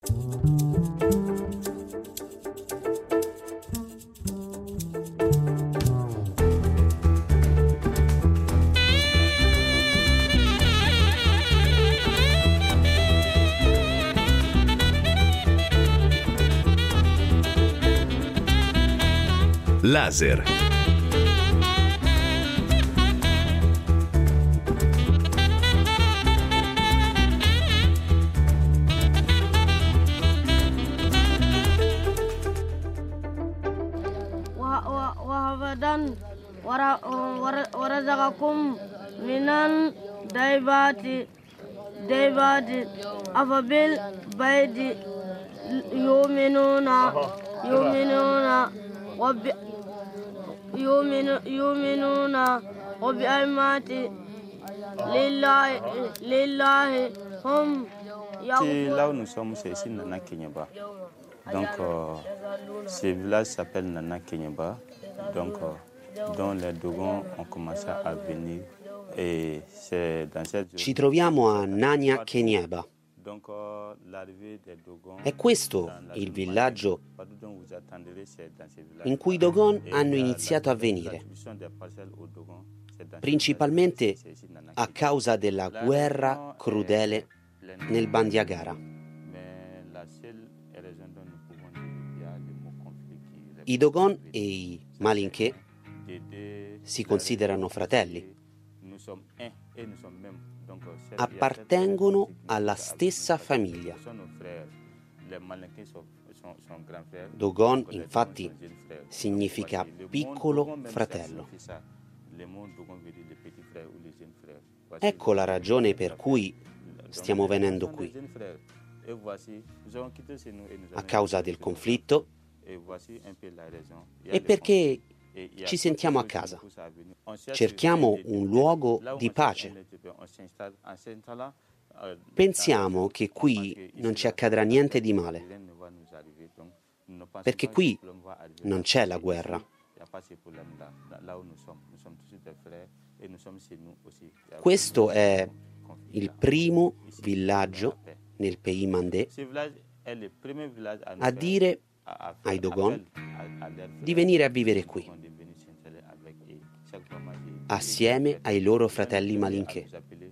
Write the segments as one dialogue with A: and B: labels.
A: Laser.
B: وهبدا ورزقكم من الطيبات أفبالبيت يؤمنون وبأيمات لله هم
C: Là où nous sommes, c'est ici Nana Kenyeba. Donc, ce village s'appelle Nana Kenyeba, donc, dont les Dogons ont commencé à venir. Et c'est dans cette...
D: Ci troviamo a Nanya Kenyeba.
C: Donc, l'arrivée des Dogons...
D: È questo il villaggio in cui i Dogon hanno iniziato a venire, principalmente a causa della guerra crudele nel Bandiagara. I Dogon e i Malinké si considerano fratelli. Appartengono alla stessa famiglia. Dogon, infatti, significa piccolo fratello. Ecco la ragione per cui stiamo venendo qui. A causa del conflitto e perché ci sentiamo a casa. Cerchiamo un luogo di pace. Pensiamo che qui non ci accadrà niente di male, perché qui non c'è la guerra. Questo è il primo villaggio nel Pays Mandé a dire ai Dogon di venire a vivere qui, assieme ai loro fratelli Malinké.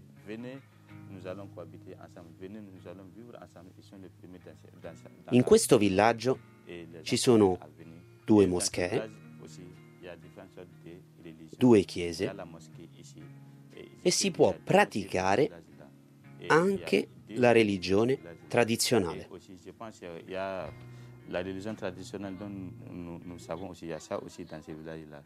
D: In questo villaggio ci sono 2 moschee, 2 chiese e si può praticare anche la religione tradizionale.
C: La religion traditionnelle dont nous savons aussi, il y a ça aussi dans ces villages-là.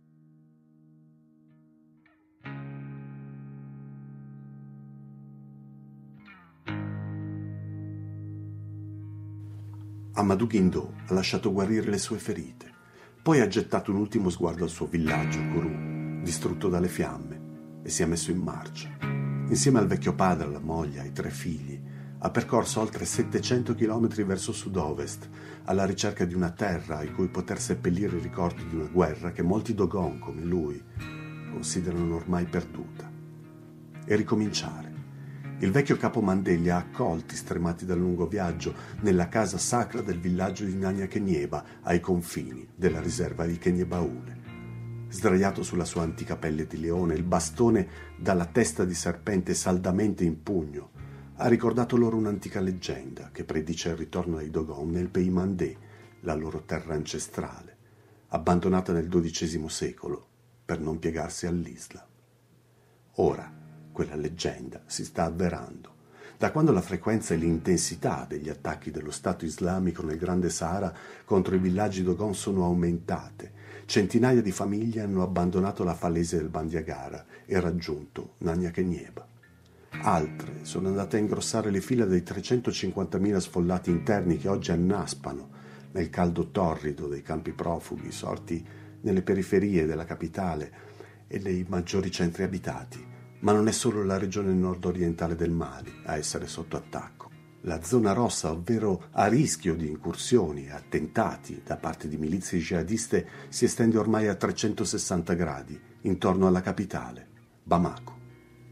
E: Amadou Guindo ha lasciato guarire le sue ferite, poi ha gettato un ultimo sguardo al suo villaggio, Kourou, distrutto dalle fiamme, e si è messo in marcia. Insieme al vecchio padre, alla moglie, ai 3 figli, ha percorso oltre 700 chilometri verso sud-ovest, alla ricerca di una terra in cui poter seppellire i ricordi di una guerra che molti Dogon, come lui, considerano ormai perduta. E ricominciare. Il vecchio capo Mandé li ha accolti, stremati dal lungo viaggio, nella casa sacra del villaggio di Nanya Kenyeba, ai confini della riserva di Kenyebaule. Sdraiato sulla sua antica pelle di leone, il bastone dalla testa di serpente saldamente in pugno, ha ricordato loro un'antica leggenda che predice il ritorno dei Dogon nel Pays Mandé, la loro terra ancestrale, abbandonata nel XII secolo per non piegarsi all'Islam. Ora quella leggenda si sta avverando. Da quando la frequenza e l'intensità degli attacchi dello Stato islamico nel Grande Sahara contro i villaggi Dogon sono aumentate, centinaia di famiglie hanno abbandonato la fallese del Bandiagara e raggiunto Nanya Kenyeba. Altre sono andate a ingrossare le fila dei 350.000 sfollati interni che oggi annaspano nel caldo torrido dei campi profughi sorti nelle periferie della capitale e nei maggiori centri abitati. Ma non è solo la regione nord-orientale del Mali a essere sotto attacco. La zona rossa, ovvero a rischio di incursioni e attentati da parte di milizie jihadiste, si estende ormai a 360 gradi intorno alla capitale, Bamako.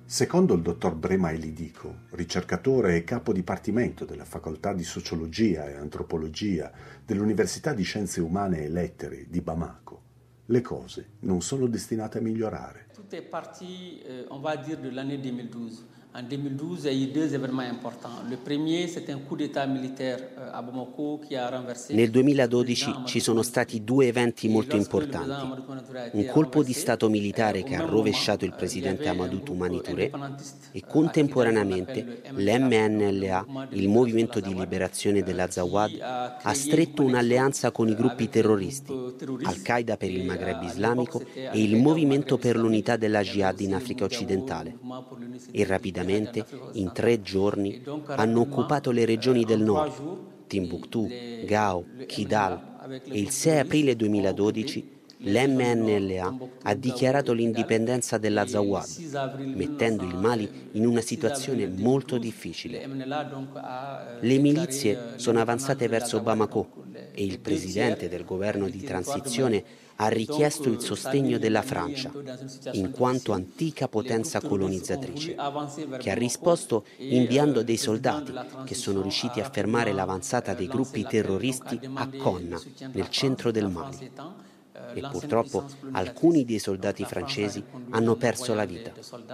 E: Secondo il dottor Brema Elidico, ricercatore e capo dipartimento della Facoltà di Sociologia e Antropologia dell'Università di Scienze Umane e Lettere di Bamako, le cose non sono destinate a migliorare.
A: Tout est parti, on va dire, de l'année 2012. En 2012, il y a eu deux événements importants. Le premier, c'est un coup d'état militaire à Bamako qui a renversé.
D: Nel 2012 ci sono stati due eventi molto importanti. Un colpo di stato militare che ha rovesciato il presidente Amadou Toumani Touré e contemporaneamente l'MNLA, il Movimento di Liberazione dell'Azawad, ha stretto un'alleanza con i gruppi terroristi, Al-Qaeda per il Maghreb islamico e il Movimento per l'Unità della Jihad in Africa occidentale. E rapidamente, in 3 giorni, hanno occupato le regioni del nord, Timbuktu, Gao, Kidal, e il 6 aprile 2012 l'MNLA ha dichiarato l'indipendenza dell'Azawad, mettendo il Mali in una situazione molto difficile. Le milizie sono avanzate verso Bamako e il presidente del governo di transizione ha richiesto il sostegno della Francia, in quanto antica potenza colonizzatrice, che ha risposto inviando dei soldati che sono riusciti a fermare l'avanzata dei gruppi terroristi a Konna, nel centro del Mali. E purtroppo alcuni dei soldati francesi hanno perso la vita.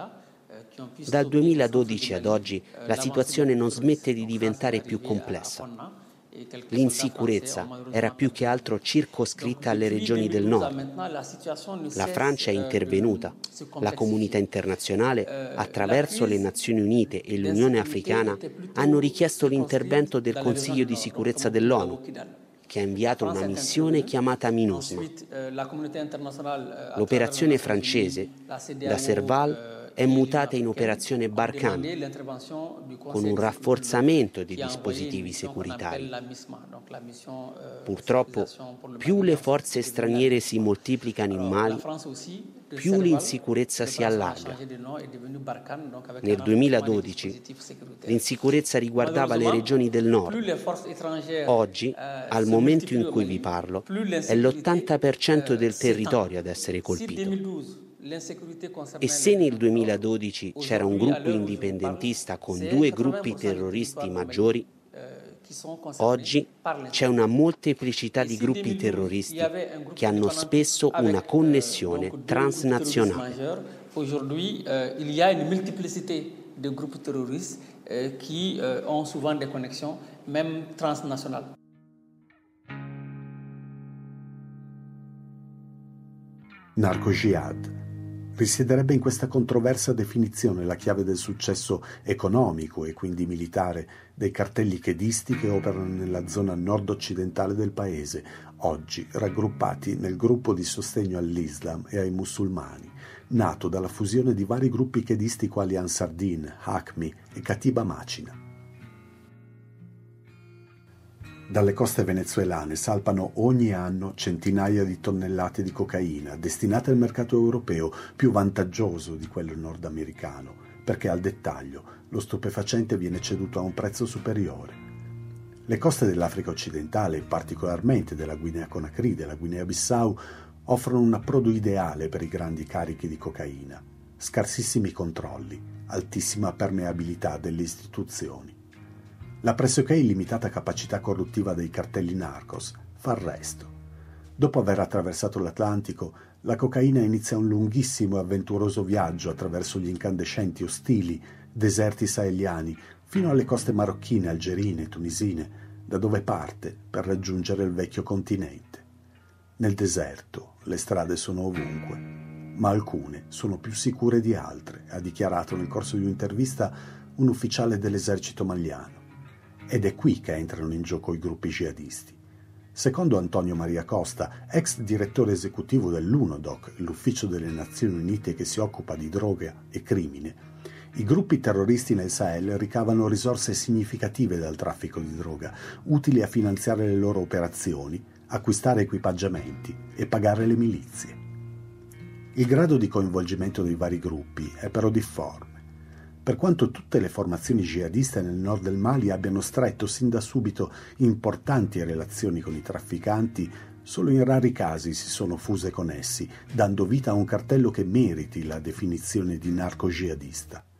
D: Dal 2012 ad oggi la situazione non smette di diventare più complessa. L'insicurezza era più che altro circoscritta alle regioni del nord. La Francia è intervenuta. La comunità internazionale, attraverso le Nazioni Unite e l'Unione Africana, hanno richiesto l'intervento del Consiglio di sicurezza dell'ONU, che ha inviato una missione chiamata MINUSMA. L'operazione francese, da Serval, è mutata in operazione Barkhane, con un rafforzamento dei dispositivi securitari. Purtroppo, più le forze straniere si moltiplicano in Mali, più l'insicurezza si allarga. Nel 2012 l'insicurezza riguardava le regioni del nord. Oggi, al momento in cui vi parlo, è l'80% del territorio ad essere colpito. E se nel 2012 c'era un gruppo indipendentista con 2 gruppi terroristi maggiori, oggi c'è una molteplicità di gruppi terroristi che hanno spesso una connessione transnazionale.
A: Aujourd'hui, il y a une multiplicité de groupes terroristes qui ont souvent des connexions, même transnationales.
E: Narco-jihad. Risiederebbe in questa controversa definizione la chiave del successo economico e quindi militare dei cartelli chedisti che operano nella zona nord-occidentale del paese, oggi raggruppati nel gruppo di sostegno all'Islam e ai musulmani, nato dalla fusione di vari gruppi chedisti quali Ansar Din, Hakmi e Katiba Macina. Dalle coste venezuelane salpano ogni anno centinaia di tonnellate di cocaina destinate al mercato europeo, più vantaggioso di quello nordamericano, perché al dettaglio lo stupefacente viene ceduto a un prezzo superiore. Le coste dell'Africa occidentale, particolarmente della Guinea Conakry e della Guinea Bissau, offrono un approdo ideale per i grandi carichi di cocaina. Scarsissimi controlli, altissima permeabilità delle istituzioni. La pressoché illimitata capacità corruttiva dei cartelli narcos fa il resto. Dopo aver attraversato l'Atlantico, la cocaina inizia un lunghissimo e avventuroso viaggio attraverso gli incandescenti ostili deserti saheliani fino alle coste marocchine, algerine, tunisine, da dove parte per raggiungere il vecchio continente. Nel deserto le strade sono ovunque, ma alcune sono più sicure di altre, ha dichiarato nel corso di un'intervista un ufficiale dell'esercito maliano. Ed è qui che entrano in gioco i gruppi jihadisti. Secondo Antonio Maria Costa, ex direttore esecutivo dell'UNODOC, l'ufficio delle Nazioni Unite che si occupa di droga e crimine, i gruppi terroristi nel Sahel ricavano risorse significative dal traffico di droga, utili a finanziare le loro operazioni, acquistare equipaggiamenti e pagare le milizie. Il grado di coinvolgimento dei vari gruppi è però difforme. Per quanto tutte le formazioni jihadiste nel nord del Mali abbiano stretto sin da subito importanti relazioni con i trafficanti, solo in rari casi si sono fuse con essi, dando vita a un cartello che meriti la definizione di narco-jihadista.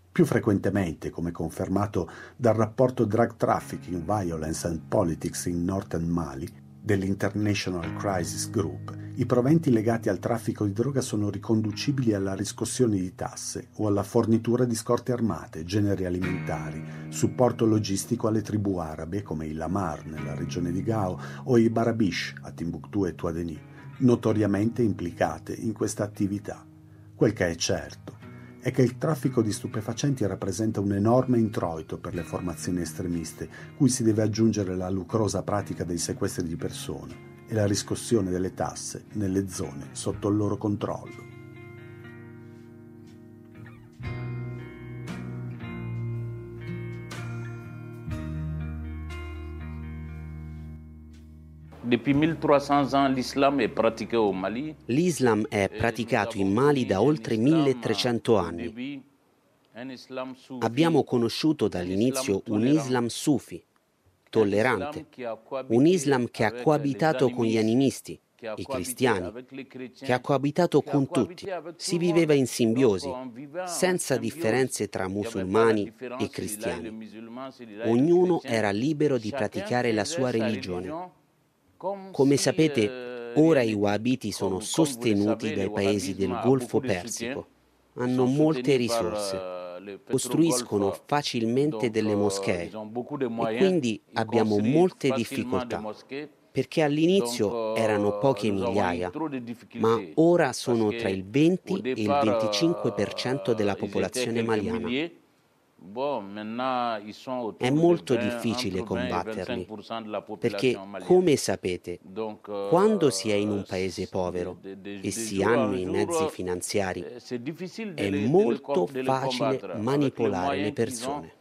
E: Più frequentemente, come confermato dal rapporto Drug Trafficking, Violence and Politics in Northern Mali dell'International Crisis Group, i proventi legati al traffico di droga sono riconducibili alla riscossione di tasse o alla fornitura di scorte armate, generi alimentari, supporto logistico alle tribù arabe come i Lamar nella regione di Gao o i Barabish a Timbuktu e Tuadeni, notoriamente implicate in questa attività. Quel che è certo è che il traffico di stupefacenti rappresenta un enorme introito per le formazioni estremiste, cui si deve aggiungere la lucrosa pratica dei sequestri di persone e la riscossione delle tasse nelle zone sotto il loro controllo.
F: Depuis 1300 ans, l'islam est pratiqué au Mali.
D: L'Islam è praticato in Mali da oltre 1300 anni. Abbiamo conosciuto dall'inizio un Islam sufi, tollerante, un Islam che ha coabitato con gli animisti, i cristiani, che ha coabitato con tutti. Si viveva in simbiosi, senza differenze tra musulmani e cristiani. Ognuno era libero di praticare la sua religione. Come sapete, ora i Wahhabiti sono sostenuti dai paesi del Golfo Persico. Hanno molte risorse, costruiscono facilmente delle moschee e quindi abbiamo molte difficoltà, perché all'inizio erano poche migliaia, ma ora sono tra il 20 e il 25% della popolazione maliana. È molto difficile combatterli, perché, come sapete, quando si è in un paese povero e si hanno i mezzi finanziari, è molto facile manipolare le persone.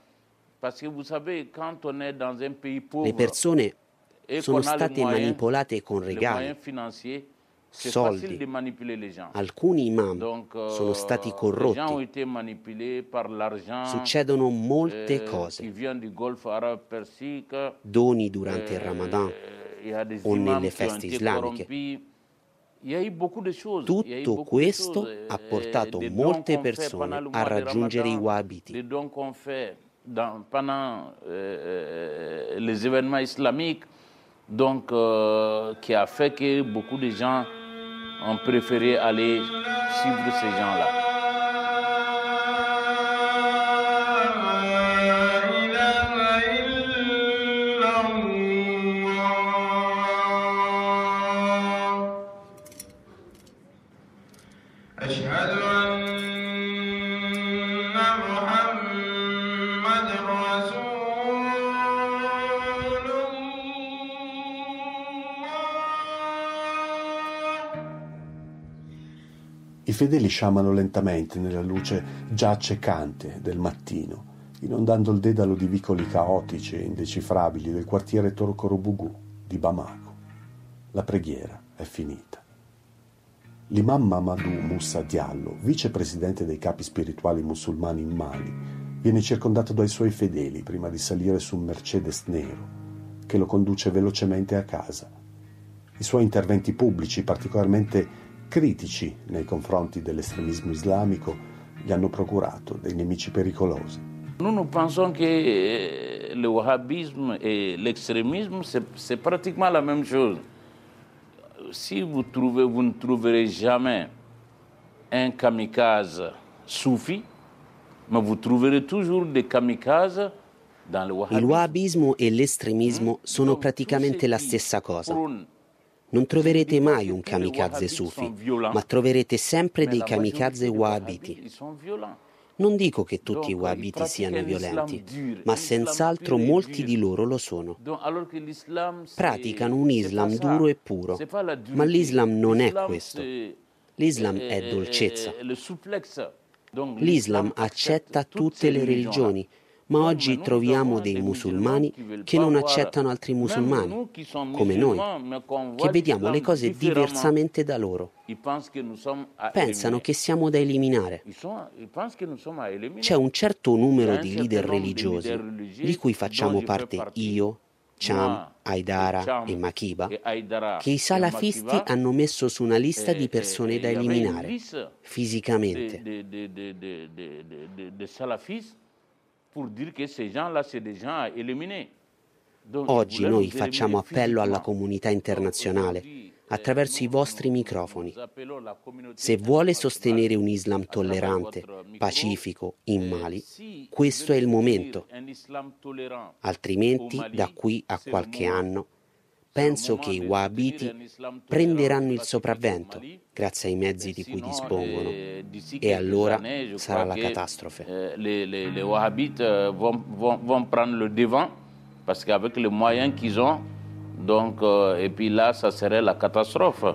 D: Le persone sono state manipolate con regali, soldi. Alcuni imam sono stati corrotti. Succedono molte cose. Doni durante il Ramadan o nelle feste islamiche. Tutto questo ha portato molte persone a raggiungere i Wahhabiti.
F: Pendant les événements islamiques, donc qui a fait que beaucoup de gens ont préféré aller suivre ces gens-là.
E: I fedeli sciamano lentamente nella luce già accecante del mattino, inondando il dedalo di vicoli caotici e indecifrabili del quartiere Torokorobugu di Bamako. La preghiera è finita. L'imam Mamadou Moussa Diallo, vicepresidente dei capi spirituali musulmani in Mali, viene circondato dai suoi fedeli prima di salire su un Mercedes nero che lo conduce velocemente a casa. I suoi interventi pubblici, particolarmente critici nei confronti dell'estremismo islamico, gli hanno procurato dei nemici pericolosi.
F: Nous pensons que le wahhabisme et l'extrémisme, c'est pratiquement la même chose. Si vous ne trouverez jamais un kamikaze soufi, ma vous trouverez toujours des kamikazes dans le wahhabisme.
D: Il wahhabismo e l'estremismo sono praticamente la stessa cosa. Non troverete mai un kamikaze sufi, ma troverete sempre dei kamikaze wahhabiti. Non dico che tutti i wahhabiti siano violenti, ma senz'altro molti di loro lo sono. Praticano un Islam duro e puro, ma l'Islam non è questo. L'Islam è dolcezza. L'Islam accetta tutte le religioni, ma oggi troviamo dei musulmani che non accettano altri musulmani, come noi, che vediamo le cose diversamente da loro. Pensano che siamo da eliminare. C'è un certo numero di leader religiosi, di cui facciamo parte io, Cham, Haidara e Makiba, che i salafisti hanno messo su una lista di persone da eliminare fisicamente. Oggi noi facciamo appello alla comunità internazionale attraverso i vostri microfoni. Se vuole sostenere un Islam tollerante, pacifico in Mali, questo è il momento. Altrimenti, da qui a qualche anno, penso che i Wahhabiti prenderanno il sopravvento grazie ai mezzi di cui dispongono e allora sarà la catastrofe.
F: Les Wahhabites vont prendre le devant parce qu'avec les moyens qu'ils ont, donc, et puis là, ça serait la catastrophe.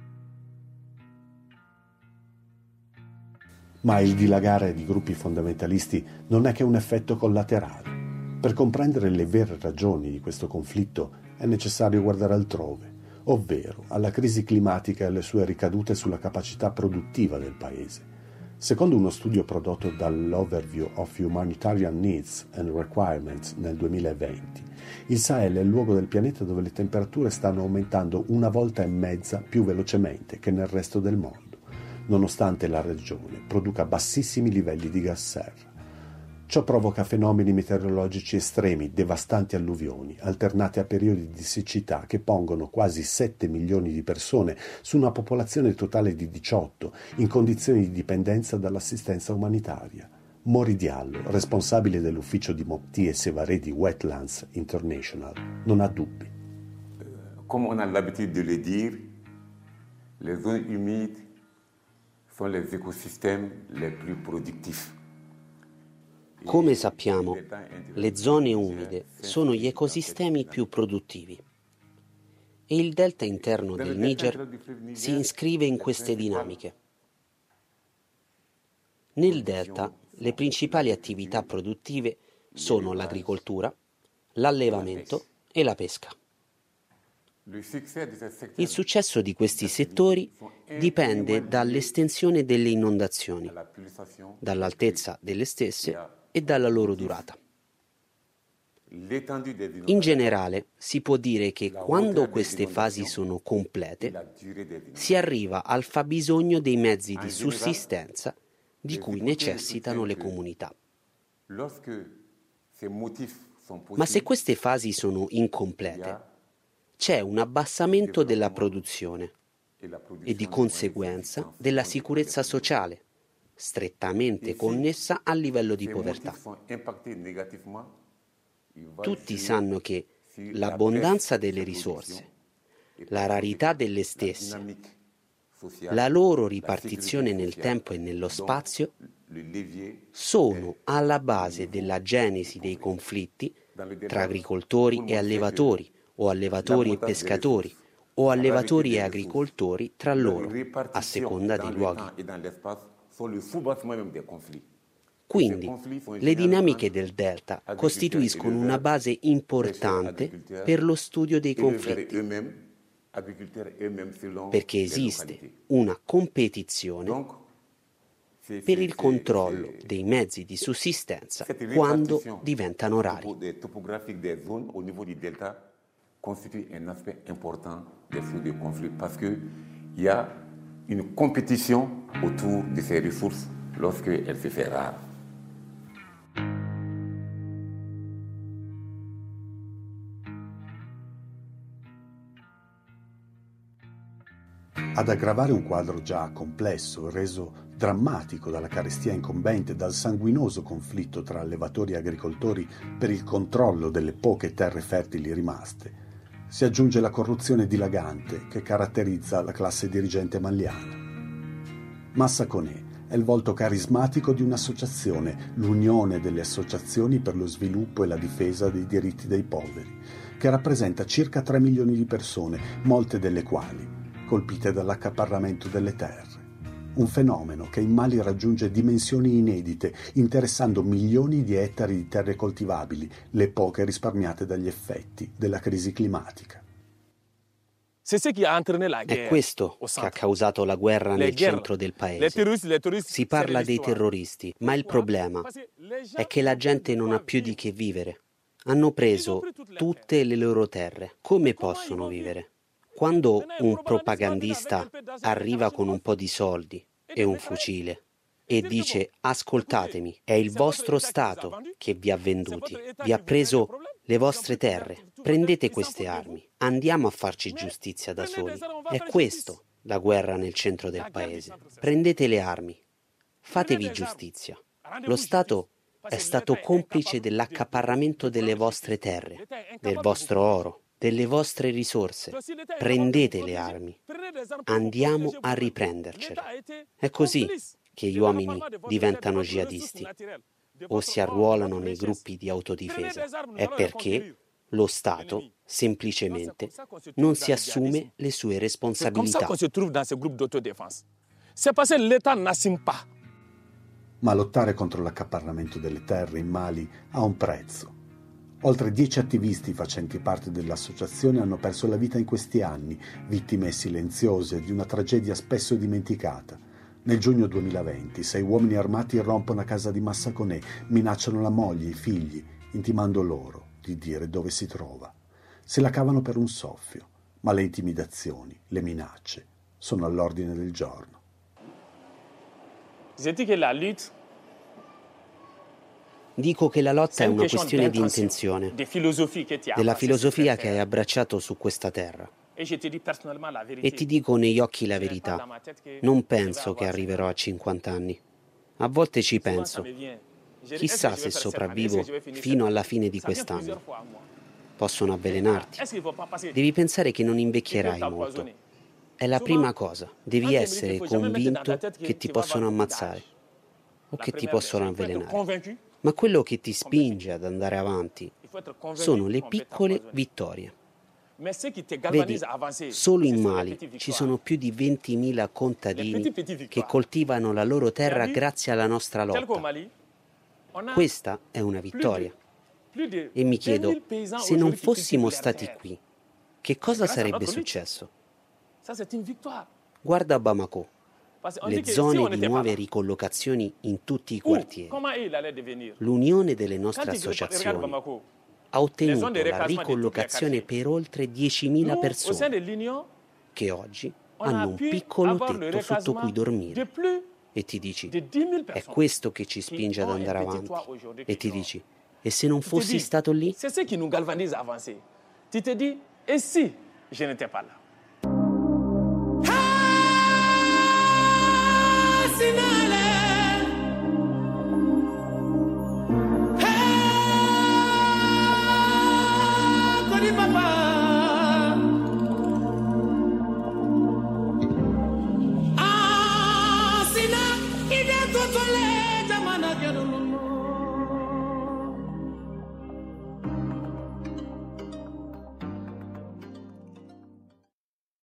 E: Ma il dilagare di gruppi fondamentalisti non è che un effetto collaterale. Per comprendere le vere ragioni di questo conflitto è necessario guardare altrove, ovvero alla crisi climatica e alle sue ricadute sulla capacità produttiva del paese. Secondo uno studio prodotto dall'Overview of Humanitarian Needs and Requirements nel 2020, il Sahel è il luogo del pianeta dove le temperature stanno aumentando 1,5 volte più velocemente che nel resto del mondo, nonostante la regione produca bassissimi livelli di gas serra. Ciò provoca fenomeni meteorologici estremi, devastanti alluvioni, alternate a periodi di siccità che pongono quasi 7 milioni di persone su una popolazione totale di 18 in condizioni di dipendenza dall'assistenza umanitaria. Mori Diallo, responsabile dell'ufficio di Mopti e Sévaré di Wetlands International, non ha dubbi.
G: Come on a l'habitude de le dire, les zones humides sont les écosystèmes les plus productifs.
D: Come sappiamo, le zone umide sono gli ecosistemi più produttivi e il delta interno del Niger si iscrive in queste dinamiche. Nel delta le principali attività produttive sono l'agricoltura, l'allevamento e la pesca. Il successo di questi settori dipende dall'estensione delle inondazioni, dall'altezza delle stesse e dalla loro durata. In generale, si può dire che quando queste fasi sono complete, si arriva al fabbisogno dei mezzi di sussistenza di cui necessitano le comunità. Ma se queste fasi sono incomplete, c'è un abbassamento della produzione e di conseguenza della sicurezza sociale, strettamente connessa al livello di povertà. Tutti sanno che l'abbondanza delle risorse, la rarità delle stesse, la loro ripartizione nel tempo e nello spazio sono alla base della genesi dei conflitti tra agricoltori e allevatori, o allevatori e pescatori, o allevatori e agricoltori tra loro, a seconda dei luoghi. Quindi, le dinamiche del delta costituiscono una base importante per lo studio dei conflitti, perché esiste una competizione per il controllo dei mezzi di sussistenza quando diventano rari.
G: Constitue un aspect important des flux de conflit parce qu'il y a une compétition autour de ces ressources lorsqu'elles se fait rare.
E: Ad aggravare un quadro già complesso, reso drammatico dalla carestia incombente e dal sanguinoso conflitto tra allevatori e agricoltori per il controllo delle poche terre fertili rimaste, si aggiunge la corruzione dilagante che caratterizza la classe dirigente maliana. Massa Koné è il volto carismatico di un'associazione, l'Unione delle Associazioni per lo Sviluppo e la Difesa dei Diritti dei Poveri, che rappresenta circa 3 milioni di persone, molte delle quali colpite dall'accaparramento delle terre. Un fenomeno che in Mali raggiunge dimensioni inedite, interessando milioni di ettari di terre coltivabili, le poche risparmiate dagli effetti della crisi climatica.
D: È questo che ha causato la guerra nel centro del paese. Si parla dei terroristi, ma il problema è che la gente non ha più di che vivere. Hanno preso tutte le loro terre. Come possono vivere? Quando un propagandista arriva con un po' di soldi e un fucile e dice: ascoltatemi, è il vostro Stato che vi ha venduti, vi ha preso le vostre terre, prendete queste armi, andiamo a farci giustizia da soli. È questo la guerra nel centro del paese. Prendete le armi, fatevi giustizia. Lo Stato è stato complice dell'accaparramento delle vostre terre, del vostro oro, delle vostre risorse. Prendete le armi, andiamo a riprendercele. È così che gli uomini diventano jihadisti o si arruolano nei gruppi di autodifesa. È perché lo Stato semplicemente non si assume le sue responsabilità.
E: Ma lottare contro l'accaparramento delle terre in Mali ha un prezzo. Oltre 10 attivisti facenti parte dell'associazione hanno perso la vita in questi anni, vittime silenziose di una tragedia spesso dimenticata. Nel giugno 2020, 6 uomini armati irrompono a casa di Massaconè, minacciano la moglie e i figli, intimando loro di dire dove si trova. Se la cavano per un soffio, ma le intimidazioni, le minacce sono all'ordine del giorno.
D: Dico che la lotta è una questione di intenzione, della filosofia che hai abbracciato su questa terra. E ti dico negli occhi la verità, non penso che arriverò a 50 anni. A volte ci penso, chissà se sopravvivo fino alla fine di quest'anno. Possono avvelenarti. Devi pensare che non invecchierai molto. È la prima cosa. Devi essere convinto che ti possono ammazzare o che ti possono avvelenare. Ma quello che ti spinge ad andare avanti sono le piccole vittorie. Vedi, solo in Mali ci sono più di 20.000 contadini che coltivano la loro terra grazie alla nostra lotta. Questa è una vittoria. E mi chiedo, se non fossimo stati qui, che cosa sarebbe successo? Guarda Bamako, le zone di nuove ricollocazioni in tutti i quartieri. L'unione delle nostre associazioni ha ottenuto la ricollocazione per oltre 10.000 persone che oggi hanno un piccolo tetto sotto cui dormire. E ti dici, è questo che ci spinge ad andare avanti. E ti dici, e se non fossi stato lì?
H: C'est ce qui nous galvanise à avancer. Tu te dis, et si je n'étais pas là?